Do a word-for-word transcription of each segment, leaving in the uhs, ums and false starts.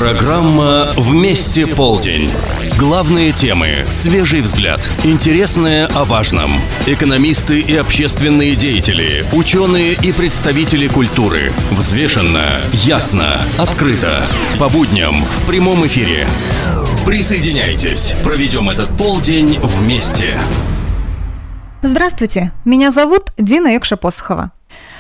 Программа «Вместе полдень». Главные темы, свежий взгляд, интересное о важном. Экономисты и общественные деятели, ученые и представители культуры. Взвешенно, ясно, открыто. По будням в прямом эфире. Присоединяйтесь. Проведем этот полдень вместе. Здравствуйте, меня зовут Дина Экша-Посохова.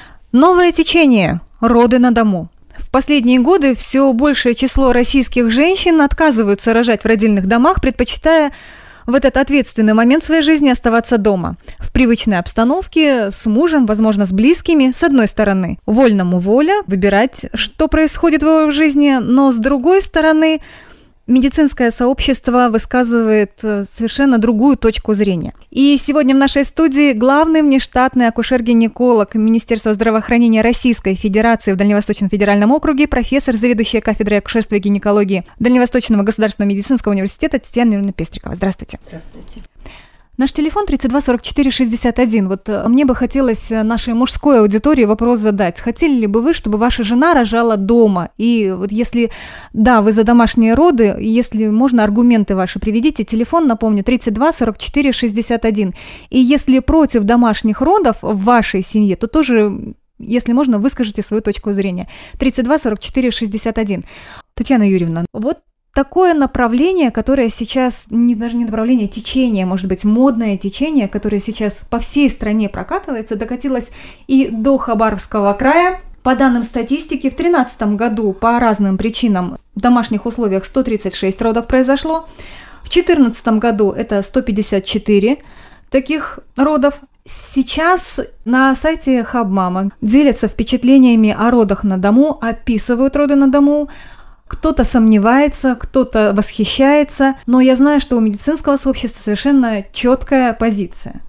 Новое течение – роды на дому. В последние годы все большее число российских женщин отказываются рожать в родильных домах, предпочитая в этот ответственный момент своей жизни оставаться дома. В привычной обстановке, с мужем, возможно, с близкими, с одной стороны. Вольному воля выбирать, что происходит в его жизни, но с другой стороны, медицинское сообщество высказывает совершенно другую точку зрения. И сегодня в нашей студии главный внештатный акушер-гинеколог Министерства здравоохранения Российской Федерации в Дальневосточном федеральном округе, профессор, заведующая кафедрой акушерства и гинекологии Дальневосточного государственного медицинского университета Татьяна Юрьевна Пестрикова. Здравствуйте. Здравствуйте. Наш телефон тридцать два сорок четыре шестьдесят один. Вот мне бы хотелось нашей мужской аудитории вопрос задать. Хотели ли бы вы, чтобы ваша жена рожала дома? И вот если, да, вы за домашние роды, если можно, аргументы ваши приведите. Телефон, напомню, тридцать два сорок четыре шестьдесят один. И если против домашних родов в вашей семье, то тоже, если можно, выскажите свою точку зрения. тридцать два сорок четыре шестьдесят один. Татьяна Юрьевна, вот такое направление, которое сейчас, не, даже не направление, течение, может быть, модное течение, которое сейчас по всей стране прокатывается, докатилось и до Хабаровского края. По данным статистики, в две тысячи тринадцатом году по разным причинам в домашних условиях сто тридцать шесть родов произошло. В две тысячи четырнадцатом году это сто пятьдесят четыре таких родов. Сейчас на сайте Хабмама делятся впечатлениями о родах на дому, описывают роды на дому. Кто-то сомневается, кто-то восхищается, но я знаю, что у медицинского сообщества совершенно четкая позиция.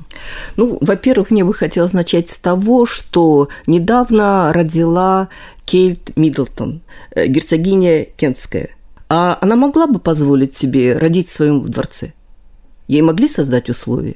Ну, во-первых, мне бы хотелось начать с того, что недавно родила Кейт Миддлтон, герцогиня Кентская. А она могла бы позволить себе родить в своем дворце? Ей могли создать условия?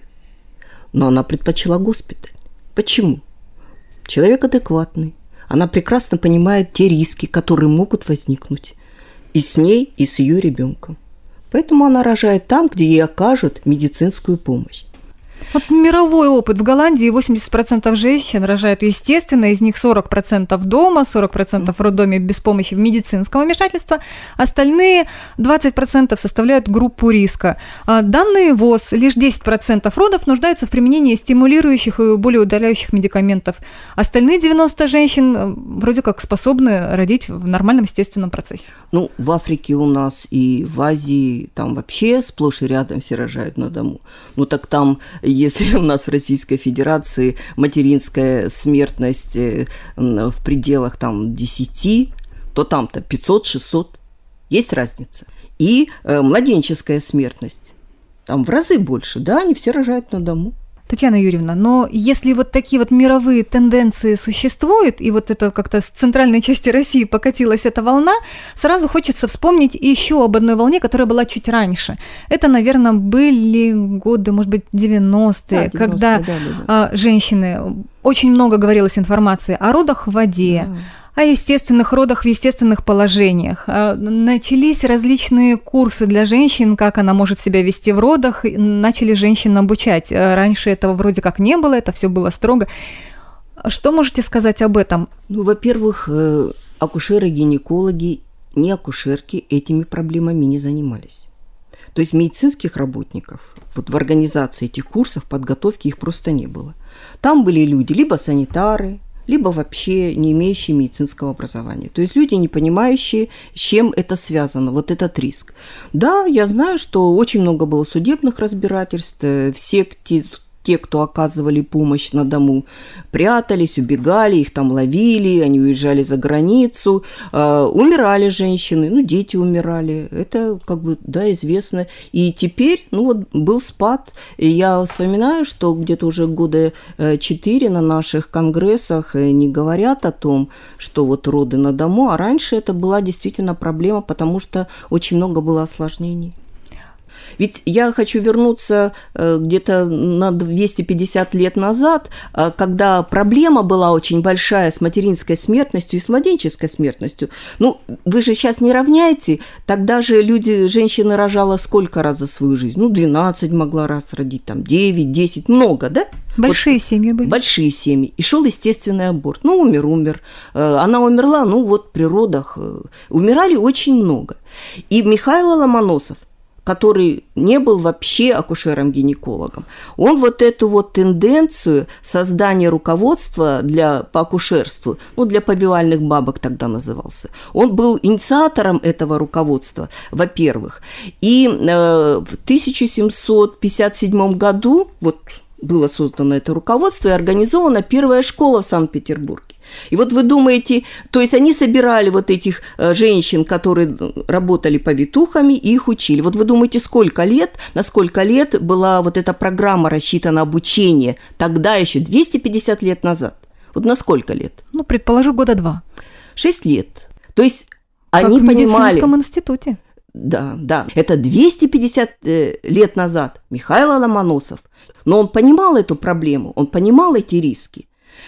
Но она предпочла госпиталь. Почему? Человек адекватный. Она прекрасно понимает те риски, которые могут возникнуть и с ней, и с ее ребенком. Поэтому она рожает там, где ей окажут медицинскую помощь. Вот мировой опыт. В Голландии восемьдесят процентов женщин рожают естественно, из них сорок процентов дома, сорок процентов в роддоме без помощи медицинского вмешательства, остальные двадцать процентов составляют группу риска. Данные ВОЗ, лишь десять процентов родов нуждаются в применении стимулирующих и болеудаляющих медикаментов. Остальные девяносто процентов женщин вроде как способны родить в нормальном естественном процессе. Ну, в Африке у нас и в Азии там вообще сплошь и рядом все рожают на дому. Ну, так там... Если у нас в Российской Федерации материнская смертность в пределах там десяти, то там-то пятьсот-шестьсот. Есть разница. И младенческая смертность. Там в разы больше, да, они все рожают на дому. Татьяна Юрьевна, но если вот такие вот мировые тенденции существуют, и вот это как-то с центральной части России покатилась эта волна, сразу хочется вспомнить еще об одной волне, которая была чуть раньше. Это, наверное, были годы, может быть, девяностые, да, когда да, да, да. женщины, очень много говорилось информации о родах в воде, да. О естественных родах в естественных положениях. Начались различные курсы для женщин, как она может себя вести в родах. Начали женщин обучать. Раньше этого вроде как не было, это все было строго. Что можете сказать об этом? Ну, во-первых, акушеры-гинекологи, не акушерки этими проблемами не занимались. То есть медицинских работников вот в организации этих курсов, подготовки их просто не было. Там были люди, либо санитары, либо вообще не имеющие медицинского образования. То есть люди, не понимающие, с чем это связано, вот этот риск. Да, я знаю, что очень много было судебных разбирательств, все те, те, кто оказывали помощь на дому, прятались, убегали, их там ловили, они уезжали за границу, э, умирали женщины, ну, дети умирали, это как бы, да, известно. И теперь, ну, вот был спад, и я вспоминаю, что где-то уже года четыре на наших конгрессах не говорят о том, что вот роды на дому, а раньше это была действительно проблема, потому что очень много было осложнений. Ведь я хочу вернуться где-то на двести пятьдесят лет назад, когда проблема была очень большая с материнской смертностью и с младенческой смертностью. Ну, вы же сейчас не равняете, тогда же люди, женщины рожала сколько раз за свою жизнь? Ну, двенадцать могла раз родить, там, девять, десять, много, да? Большие вот, семьи были. Большие семьи. И шел естественный аборт. Ну, умер, умер. Она умерла, ну, вот при родах. Умирали очень много. И Михаил Ломоносов, который не был вообще акушером-гинекологом, он вот эту вот тенденцию создания руководства для, по акушерству, ну, для повивальных бабок тогда назывался, он был инициатором этого руководства, во-первых. И э, в тысяча семьсот пятьдесят седьмом году вот было создано это руководство и организована первая школа в Санкт-Петербурге. И вот вы думаете, то есть они собирали вот этих женщин, которые работали повитухами, и их учили. Вот вы думаете, сколько лет, на сколько лет была вот эта программа рассчитана обучение тогда еще, двести пятьдесят лет назад? Вот на сколько лет? Ну, предположу, года два. Шесть лет. То есть как они в понимали... медицинском институте. Да, да. Это двести пятьдесят лет назад Михаил Ломоносов. Но он понимал эту проблему, он понимал эти риски.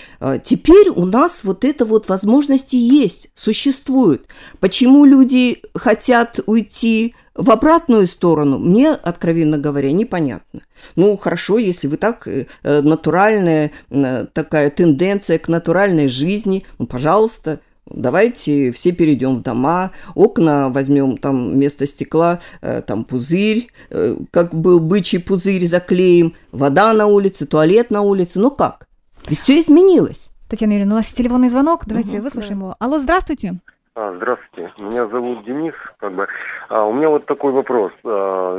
Теперь у нас вот это вот возможности есть, существуют. Почему люди хотят уйти в обратную сторону, мне, откровенно говоря, непонятно. Ну, хорошо, если вы так, натуральная такая тенденция к натуральной жизни, ну, пожалуйста, давайте все перейдем в дома, окна возьмем, там вместо стекла там пузырь, как был бычий пузырь, заклеим, вода на улице, туалет на улице, ну как? Ведь все изменилось. Татьяна Юрьевна, у нас телефонный звонок, давайте угу, выслушаем да. его. Алло, здравствуйте. А, здравствуйте, меня зовут Денис. Как бы. а, у меня вот такой вопрос. А,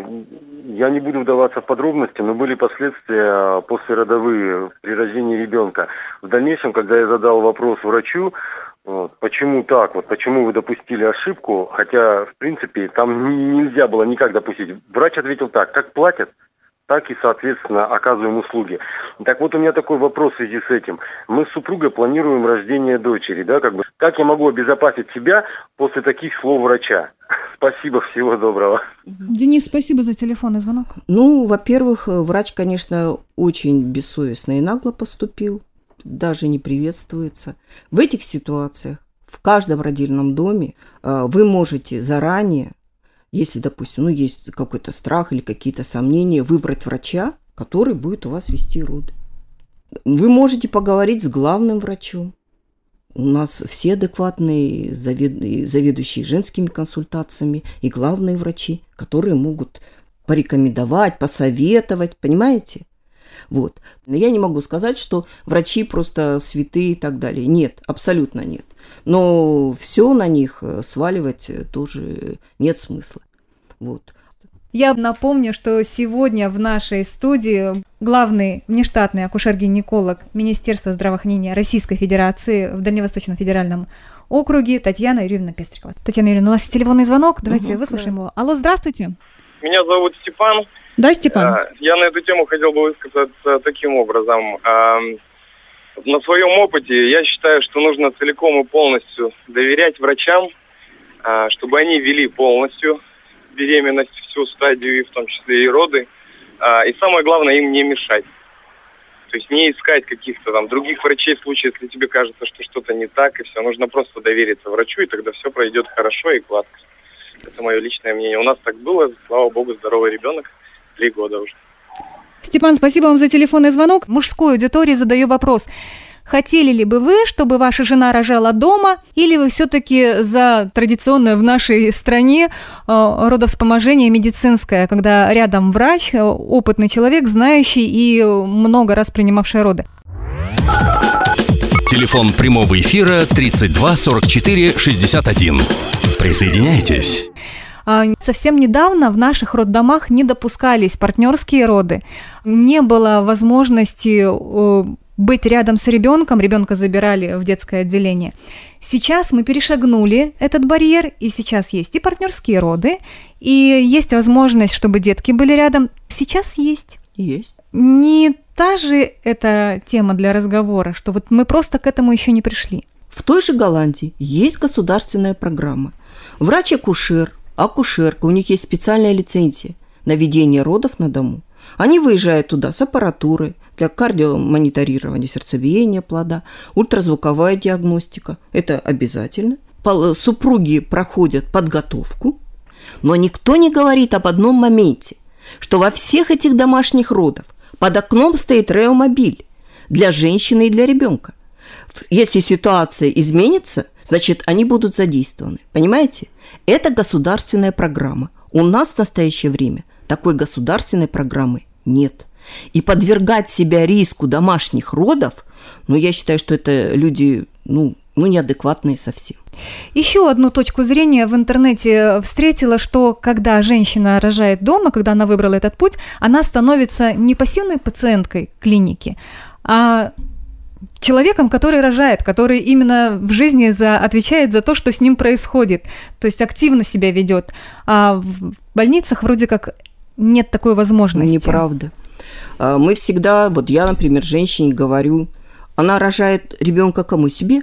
я не буду вдаваться в подробности, но были последствия послеродовые при рождении ребенка. В дальнейшем, когда я задал вопрос врачу, вот, почему так, вот почему вы допустили ошибку, хотя, в принципе, там нельзя было никак допустить. Врач ответил так, как платят, так и, соответственно, оказываем услуги. Так вот, у меня такой вопрос в связи с этим. Мы с супругой планируем рождение дочери, да, как бы. Как я могу обезопасить себя после таких слов врача? Спасибо, всего доброго. Денис, спасибо за телефонный звонок. Ну, во-первых, врач, конечно, очень бессовестно и нагло поступил, даже не приветствуется. В этих ситуациях, в каждом родильном доме вы можете заранее, если, допустим, ну, есть какой-то страх или какие-то сомнения, выбрать врача, который будет у вас вести роды. Вы можете поговорить с главным врачом. У нас все адекватные завед... заведующие женскими консультациями и главные врачи, которые могут порекомендовать, посоветовать, понимаете? Вот. Я не могу сказать, что врачи просто святые и так далее. Нет, абсолютно нет. Но все на них сваливать тоже нет смысла. Вот. Я напомню, что сегодня в нашей студии главный внештатный акушер-гинеколог Министерства здравоохранения Российской Федерации в Дальневосточном федеральном округе Татьяна Юрьевна Пестрикова. Татьяна Юрьевна, у нас телефонный звонок, давайте угу, выслушаем его. Алло, здравствуйте. Меня зовут Степан. Да, Степан. Я на эту тему хотел бы высказаться таким образом. На своем опыте я считаю, что нужно целиком и полностью доверять врачам, чтобы они вели полностью беременность, всю стадию, в том числе и роды. И самое главное, им не мешать. То есть не искать каких-то там других врачей в случае, если тебе кажется, что что-то не так, и все. Нужно просто довериться врачу, и тогда все пройдет хорошо и гладко. Это мое личное мнение. У нас так было, слава богу, здоровый ребенок. Три года уже. Степан, спасибо вам за телефонный звонок. Мужской аудитории задаю вопрос. Хотели ли бы вы, чтобы ваша жена рожала дома, или вы все-таки за традиционное в нашей стране э, родовспоможение медицинское, когда рядом врач, опытный человек, знающий и много раз принимавший роды? Телефон прямого эфира тридцать два сорок четыре шестьдесят один. Присоединяйтесь. Совсем недавно в наших роддомах не допускались партнерские роды. Не было возможности быть рядом с ребенком, ребенка забирали в детское отделение. Сейчас мы перешагнули этот барьер, и сейчас есть и партнерские роды, и есть возможность, чтобы детки были рядом. Сейчас есть. Есть. Не та же эта тема для разговора, что вот мы просто к этому еще не пришли. В той же Голландии есть государственная программа. Врач-акушер, акушерка, у них есть специальная лицензия на ведение родов на дому. Они выезжают туда с аппаратурой для кардиомониторирования сердцебиения плода, ультразвуковая диагностика. Это обязательно. Супруги проходят подготовку, но никто не говорит об одном моменте, что во всех этих домашних родах под окном стоит реомобиль для женщины и для ребенка. Если ситуация изменится, значит, они будут задействованы. Понимаете? Это государственная программа. У нас в настоящее время такой государственной программы нет. И подвергать себя риску домашних родов, ну, я считаю, что это люди, ну, ну, неадекватные совсем. Еще одну точку зрения в интернете встретила, что когда женщина рожает дома, когда она выбрала этот путь, она становится не пассивной пациенткой клиники, а человеком, который рожает, который именно в жизни за, отвечает за то, что с ним происходит, то есть активно себя ведет. А в больницах вроде как нет такой возможности. Неправда. Мы всегда, вот я, например, женщине говорю, она рожает ребенка кому? Себе?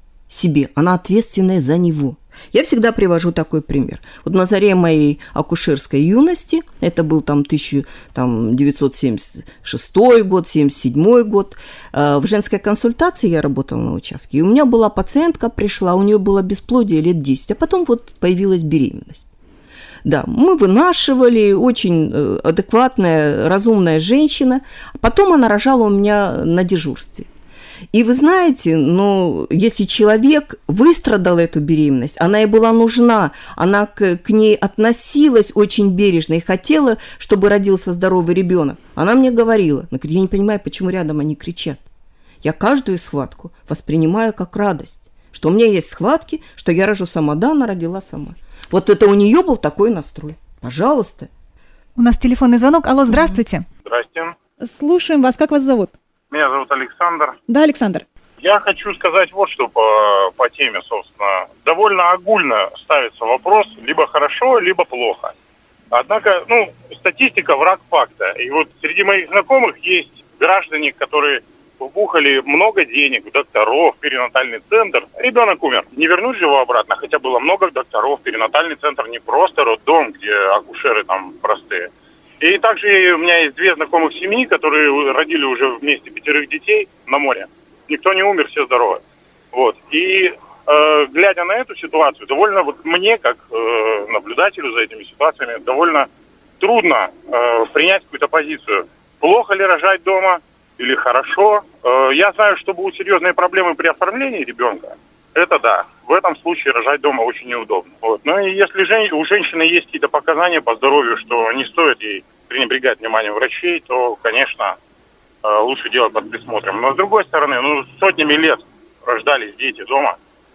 Себе. Она ответственная за него. Я всегда привожу такой пример. Вот на заре моей акушерской юности, это был там тысяча девятьсот семьдесят шестой год, семьдесят седьмой год, в женской консультации я работала на участке, и у меня была пациентка, пришла, у нее было бесплодие лет десять, а потом вот появилась беременность. Да, мы вынашивали, очень адекватная, разумная женщина, потом она рожала у меня на дежурстве. И вы знаете, ну, если человек выстрадал эту беременность, она ей была нужна, она к, к ней относилась очень бережно и хотела, чтобы родился здоровый ребенок. Она мне говорила, она говорит, я не понимаю, почему рядом они кричат. Я каждую схватку воспринимаю как радость, что у меня есть схватки, что я рожу сама. Да, она родила сама. Вот это у нее был такой настрой. Пожалуйста. У нас телефонный звонок. Алло, здравствуйте. Здрасте. Слушаем вас. Как вас зовут? Меня зовут Александр. Да, Александр. Я хочу сказать вот что по, по теме, собственно. Довольно огульно ставится вопрос, либо хорошо, либо плохо. Однако, ну, статистика враг факта. И вот среди моих знакомых есть граждане, которые вбухали много денег в докторов, в перинатальный центр. Ребенок умер. Не вернуть же его обратно, хотя было много докторов. Перинатальный центр не просто роддом, где акушеры там простые. И также у меня есть две знакомых семьи, которые родили уже вместе пятерых детей на море. Никто не умер, все здоровы. Вот. И э, глядя на эту ситуацию, довольно вот мне, как э, наблюдателю за этими ситуациями, довольно трудно э, принять какую-то позицию. Плохо ли рожать дома или хорошо? Э, я знаю, что будут серьезные проблемы при оформлении ребенка. Это да. В этом случае рожать дома очень неудобно. Вот. Ну и если жен... у женщины есть какие-то показания по здоровью, что не стоит ей пренебрегать вниманием врачей, то, конечно, лучше делать под присмотром. Но с другой стороны, ну, сотнями лет рождались дети дома,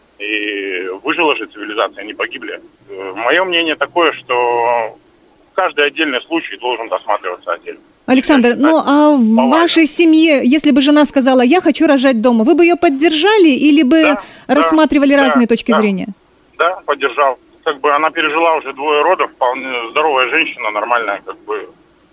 и выжила же цивилизация, не погибли. Мое мнение такое, что каждый отдельный случай должен досматриваться отдельно. Александр, ну а в вашей семье, если бы жена сказала, я хочу рожать дома, вы бы ее поддержали или бы да, рассматривали да, разные да, точки да, зрения? Да, поддержал. Как бы она пережила уже двое родов, вполне здоровая женщина, нормальная, как бы.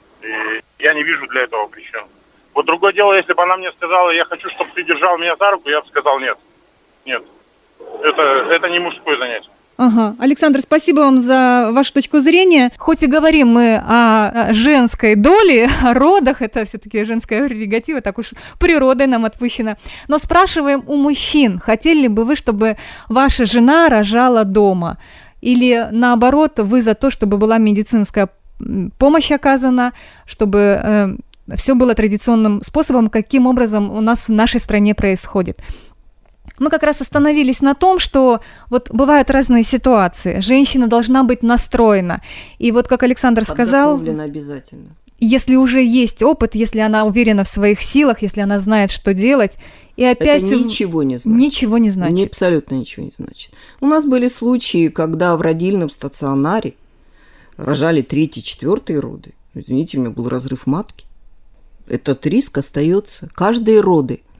И я не вижу для этого причин. Вот другое дело, если бы она мне сказала, я хочу, чтобы ты держал меня за руку, я бы сказал нет. Нет. Это, это не мужское занятие. Ага. Александр, спасибо вам за вашу точку зрения. Хоть и говорим мы о женской доле, о родах, это все-таки женская прерогатива, так уж природой нам отпущена. Но спрашиваем у мужчин, хотели бы вы, чтобы ваша жена рожала дома? Или наоборот, вы за то, чтобы была медицинская помощь оказана, чтобы э, все было традиционным способом, каким образом у нас в нашей стране происходит? Мы как раз остановились на том, что вот бывают разные ситуации. Женщина должна быть настроена. И вот как Александр сказал, обязательно. Если уже есть опыт, если она уверена в своих силах, если она знает, что делать, и опять... Это ничего не значит. Ничего не значит. Не, абсолютно ничего не значит. У нас были случаи, когда в родильном стационаре рожали третьи, четвертые роды. Извините, у меня был разрыв матки. Этот риск остается. Каждые роды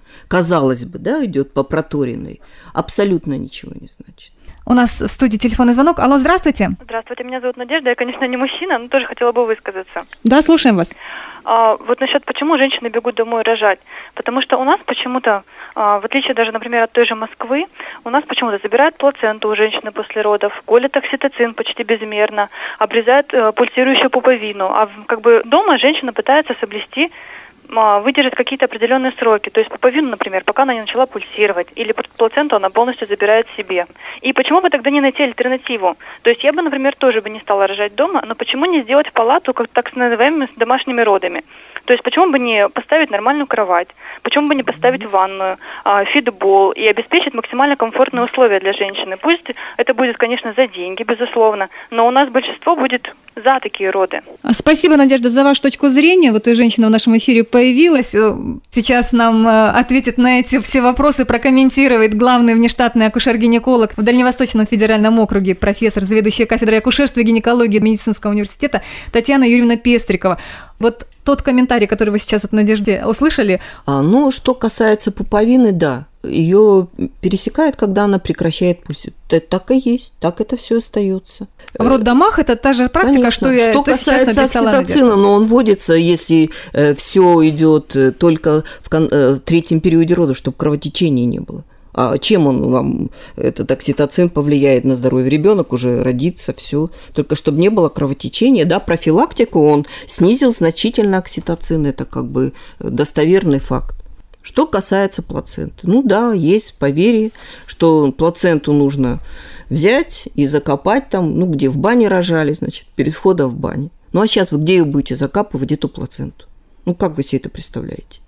казалось бы, да, идет по проторенной, абсолютно ничего не значит. У нас в студии телефонный звонок. Алло, здравствуйте. Здравствуйте, меня зовут Надежда. Я, конечно, не мужчина, но тоже хотела бы высказаться. Да, слушаем вас. А, вот насчет, почему женщины бегут домой рожать. Потому что у нас почему-то, а, в отличие даже, например, от той же Москвы, у нас почему-то забирают плаценту у женщины после родов, колят окситоцин почти безмерно, обрезают а, пульсирующую пуповину. А как бы дома женщина пытается соблюсти, выдержать какие-то определенные сроки. То есть пуповину, например, пока она не начала пульсировать, или плаценту она полностью забирает себе. И почему бы тогда не найти альтернативу? То есть я бы, например, тоже бы не стала рожать дома, но почему не сделать палату, как так называемыми, с домашними родами? То есть почему бы не поставить нормальную кровать? Почему бы не поставить ванную, фидбол и обеспечить максимально комфортные условия для женщины? Пусть это будет, конечно, за деньги, безусловно, но у нас большинство будет за такие роды. Спасибо, Надежда, за вашу точку зрения. Вот и женщина в нашем эфире появилась. Сейчас нам ответит на эти все вопросы, прокомментирует главный внештатный акушер-гинеколог в Дальневосточном федеральном округе, профессор, заведующая кафедрой акушерства и гинекологии медицинского университета Татьяна Юрьевна Пестрикова. Вот тот комментарий, который вы сейчас от Надежды услышали. А, ну, что касается пуповины, да, ее пересекает, когда она прекращает пульсировать. Так и есть, так это все остается. В роддомах это та же практика, Конечно. что я что то касается окситоцина, но он вводится, если э, все идет только в, кон- э, в третьем периоде родов, чтобы кровотечения не было. А чем он вам, этот окситоцин, повлияет на здоровье? Ребенок уже родится, все. Только чтобы не было кровотечения, да, профилактику он снизил значительно окситоцин, это как бы достоверный факт. Что касается плаценты, ну да, есть поверье, что плаценту нужно взять и закопать там, ну где в бане рожали, значит, перед входом в баню. Ну а сейчас вы где ее будете закапывать, эту плаценту? Ну как вы себе это представляете?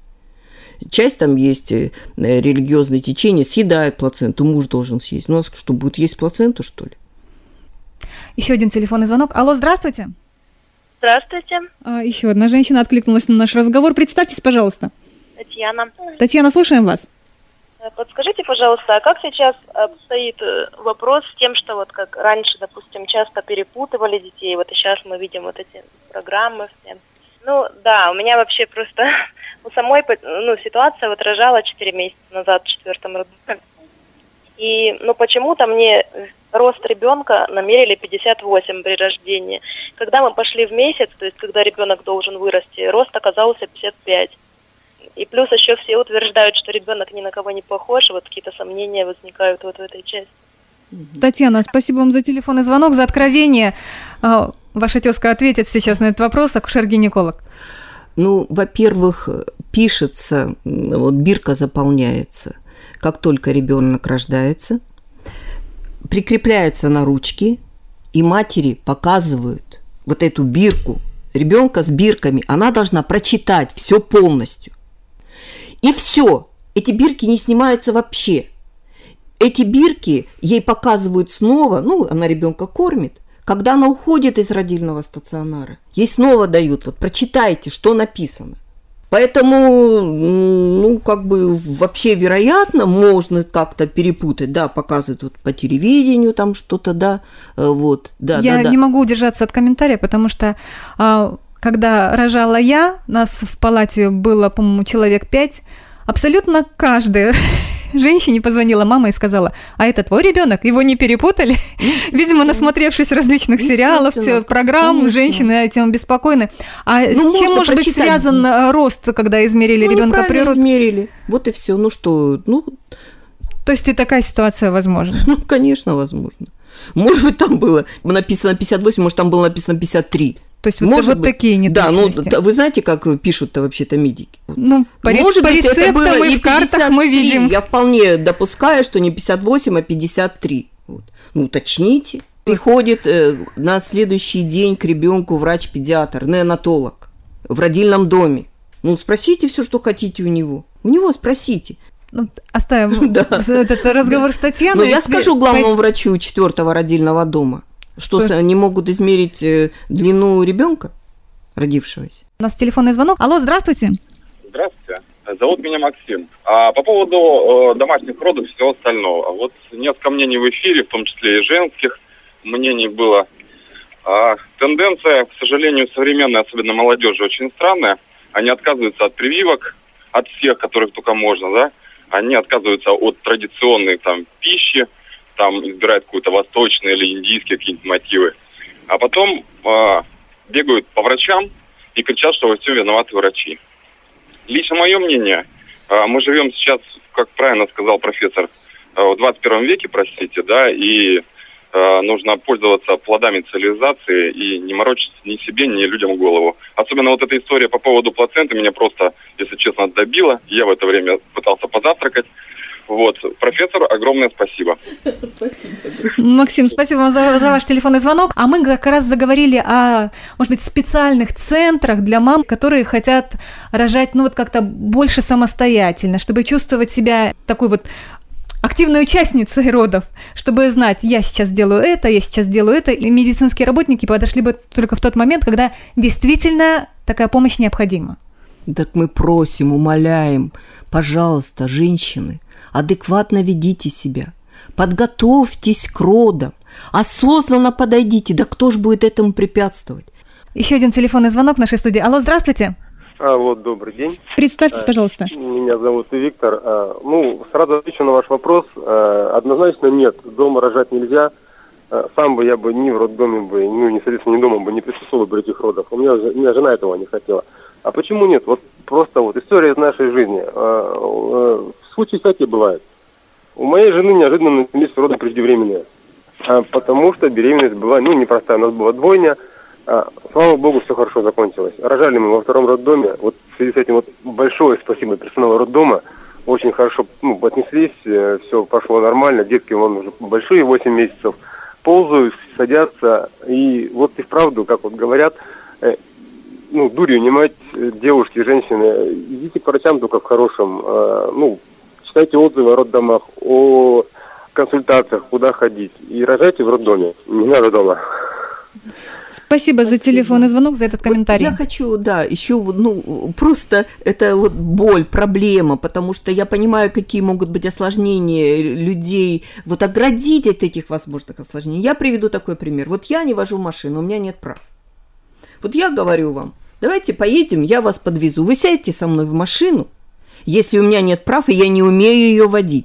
Часть там есть религиозные течения, съедает плаценту, муж должен съесть. Ну, а что, будет есть плаценту, что ли? Еще один телефонный звонок. Алло, здравствуйте. Здравствуйте. А, еще одна женщина откликнулась на наш разговор. Представьтесь, пожалуйста. Татьяна. Татьяна, слушаем вас. Подскажите, пожалуйста, а как сейчас обстоит вопрос с тем, что вот как раньше, допустим, часто перепутывали детей, вот и сейчас мы видим вот эти программы все. Ну, да, у меня вообще просто... У самой, ну, ситуация вот рожала четыре месяца назад в четвертом роду. И, ну, почему-то мне рост ребенка намерили пятьдесят восемь при рождении. Когда мы пошли в месяц, то есть когда ребенок должен вырасти, рост оказался пятьдесят пять. И плюс еще все утверждают, что ребенок ни на кого не похож, и вот какие-то сомнения возникают вот в этой части. Татьяна, спасибо вам за телефонный звонок, за откровение. Ваша тезка ответит сейчас на этот вопрос, акушер-гинеколог. Ну, во-первых, пишется, вот бирка заполняется, как только ребенок рождается, прикрепляется на ручки, и матери показывают вот эту бирку, ребенка с бирками, она должна прочитать все полностью. И все, эти бирки не снимаются вообще. Эти бирки ей показывают снова, ну, она ребенка кормит, когда она уходит из родильного стационара, ей снова дают, вот прочитайте, что написано. Поэтому, ну, как бы вообще вероятно, можно как-то перепутать, да, показывают вот по телевидению там что-то, да, вот, да, я да, да. не могу удержаться от комментария, потому что когда рожала я, нас в палате было, по-моему, человек пять, абсолютно каждая женщине позвонила мама и сказала: а это твой ребенок? Его не перепутали? Видимо, насмотревшись различных сериалов, программ, конечно. Женщины этим обеспокоены. А ну, с чем может прочитать. Быть связан рост, когда измерили ну, ребенка при родах? Измерили. Вот и все. Ну что, ну. То есть и такая ситуация возможна? Ну, конечно, возможно. Может быть, там было написано пятьдесят восемь, может, там было написано пятьдесят три. То есть вот, вот такие неточности. Да, ну вы знаете, как пишут-то вообще-то медики? Ну, по, Может по быть, рецептам и в картах мы видим. Я вполне допускаю, что не пятьдесят восемь, а пятьдесят три. Вот. Ну, уточните. Приходит э, на следующий день к ребенку врач-педиатр, неонатолог в родильном доме. Ну, спросите все, что хотите у него. У него спросите. Ну, оставим да. этот разговор с Татьяной. Но я скажу главному врачу четвертого родильного дома. Что, что не могут измерить длину ребенка, родившегося? У нас телефонный звонок. Алло, здравствуйте. Здравствуйте. Зовут меня Максим. А, по поводу э, домашних родов и всего остального. Вот несколько мнений в эфире, в том числе и женских мнений было. А, тенденция, к сожалению, современной, особенно молодежи, очень странная. Они отказываются от прививок, от всех, которых только можно, да. они отказываются от традиционной там пищи, там избирают какую-то восточную или индийские какие-нибудь мотивы, а потом э, бегают по врачам и кричат, что во всем виноваты врачи. Лично мое мнение, э, мы живем сейчас, как правильно сказал профессор, э, в двадцать первом веке, простите, да, и э, нужно пользоваться плодами цивилизации и не морочить ни себе, ни людям голову. Особенно вот эта история по поводу плаценты меня просто, если честно, добила. Я в это время пытался позавтракать. Вот, профессор, огромное спасибо. Спасибо. Максим, спасибо вам за, за ваш телефонный звонок. А мы как раз заговорили о, может быть, специальных центрах для мам, которые хотят рожать, ну вот как-то больше самостоятельно, чтобы чувствовать себя такой вот активной участницей родов, чтобы знать, я сейчас делаю это, я сейчас делаю это, и медицинские работники подошли бы только в тот момент, когда действительно такая помощь необходима. Так мы просим, умоляем, пожалуйста, женщины, адекватно ведите себя, подготовьтесь к родам, осознанно подойдите, да кто ж будет этому препятствовать? Еще один телефонный звонок в нашей студии. Алло, здравствуйте. Алло, добрый день. Представьтесь, пожалуйста. Меня зовут Виктор. Ну, сразу отвечу на ваш вопрос. Однозначно нет, дома рожать нельзя. Сам бы я бы ни в роддоме бы, ну, не, соответственно, ни дома бы не присутствовал бы этих родов. У меня, у меня жена этого не хотела. А почему нет? Вот просто вот история из нашей жизни. Случаи всякие бывают. У моей жены неожиданно начались роды преждевременные. Потому что беременность была, ну, непростая. У нас была двойня. Слава богу, все хорошо закончилось. Рожали мы во втором роддоме. Вот в связи с этим вот большое спасибо персоналу роддома. Очень хорошо, ну, отнеслись, все пошло нормально. Детки вон уже большие, восемь месяцев. Ползают, садятся. И вот и вправду, как вот говорят, э, ну, дурью не мать девушки, женщины. Идите к врачам только в хорошем. Э, ну, читайте отзывы о роддомах, о консультациях, куда ходить. И рожайте в роддоме. Не надо дома. Спасибо, Спасибо за телефонный звонок, за этот комментарий. Вот я хочу, да, еще, ну, просто это вот боль, проблема, потому что я понимаю, какие могут быть осложнения людей, вот оградить от этих возможных осложнений. Я приведу такой пример. Вот я не вожу машину, у меня нет прав. Вот я говорю вам, давайте поедем, я вас подвезу. Вы сядете со мной в машину, если у меня нет прав, и я не умею ее водить.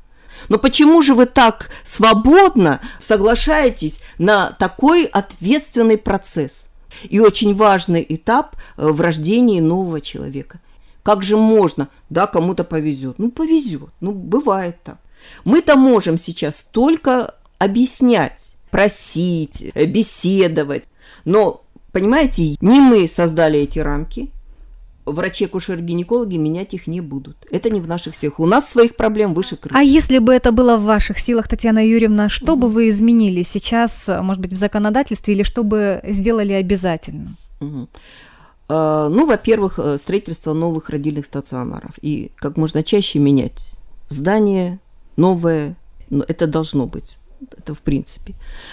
Но почему же вы так свободно соглашаетесь на такой ответственный процесс и очень важный этап в рождении нового человека? Как же можно? Да, кому-то повезет. Ну, повезет. Ну, бывает так. Мы-то можем сейчас только объяснять, просить, беседовать. Но, понимаете, не мы создали эти рамки. Врачи-акушеры-гинекологи менять их не будут. Это не в наших силах. У нас своих проблем выше крыши. А если бы это было в ваших силах, Татьяна Юрьевна, что mm-hmm. бы вы изменили сейчас, может быть, в законодательстве, или что бы сделали обязательно? Mm-hmm. Uh, ну, во-первых, строительство новых родильных стационаров. И как можно чаще менять здание, новое. Это должно быть. Это в принципе.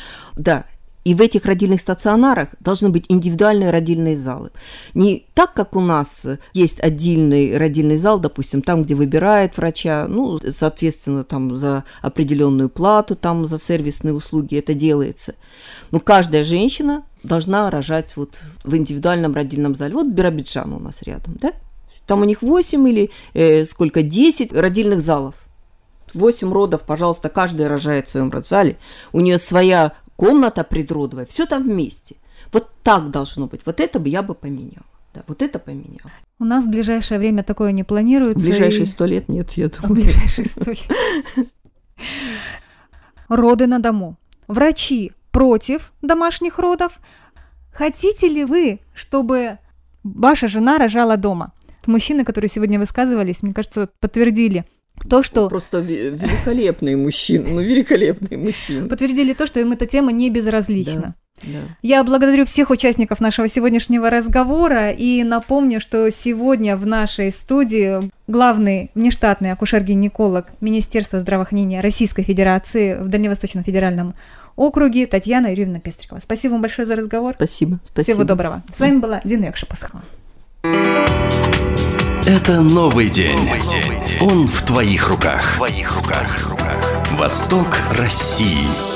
Да. И в этих родильных стационарах должны быть индивидуальные родильные залы. Не так, как у нас есть отдельный родильный зал, допустим, там, где выбирает врача, ну, соответственно, там за определенную плату, там за сервисные услуги это делается. Но каждая женщина должна рожать вот в индивидуальном родильном зале. Вот Биробиджан у нас рядом, да? Там у них восемь или э, сколько, десять родильных залов. восемь родов, пожалуйста, каждая рожает в своем родзале. У нее своя комната предродовая, все там вместе. Вот так должно быть. Вот это бы я бы поменяла. Да, вот это поменяла. У нас в ближайшее время такое не планируется. В ближайшие сто и... лет нет, я думаю. В ближайшие сто лет. Роды на дому. Врачи против домашних родов. Хотите ли вы, чтобы ваша жена рожала дома? Мужчины, которые сегодня высказывались, мне кажется, подтвердили то, что... Просто великолепные мужчины, ну, великолепные мужчины. Подтвердили то, что им эта тема не безразлична. Да, да. Я благодарю всех участников нашего сегодняшнего разговора и напомню, что сегодня в нашей студии главный внештатный акушер-гинеколог Министерства здравоохранения Российской Федерации в Дальневосточном федеральном округе Татьяна Юрьевна Пестрикова. Спасибо вам большое за разговор. Спасибо. Спасибо. Всего доброго. С вами была Дина Якшапосхова. Это новый день. Новый день. Он в твоих руках. В твоих руках. Восток России.